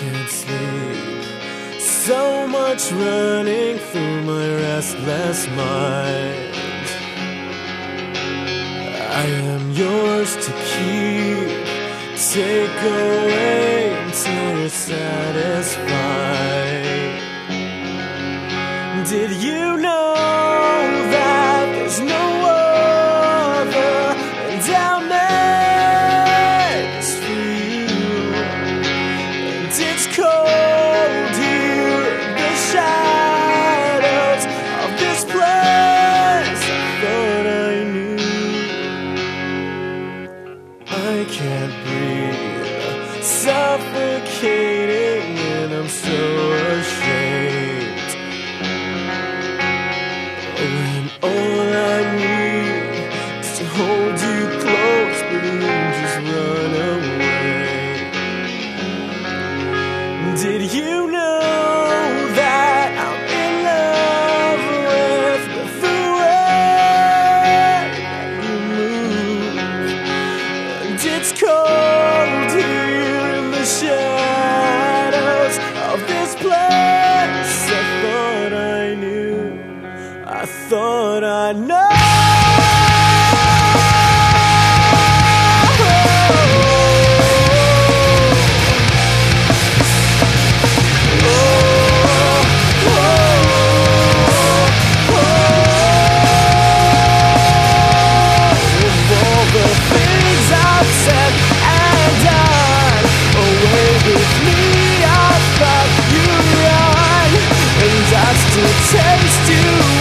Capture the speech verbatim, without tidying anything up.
can't sleep. So much running through my restless mind. I am yours to keep. Take away until you're satisfied. Did you know that there's no other and I'll make this for you? And it's cold here in the shadows of this place I thought I knew. I can't breathe, suffocating, and I'm so ashamed. When all I need is to hold you close, but you just run away. Did you know that I'm in love with the way that you move? And it's cold here in the shadows of this place I thought I knew. I thought I know. To taste you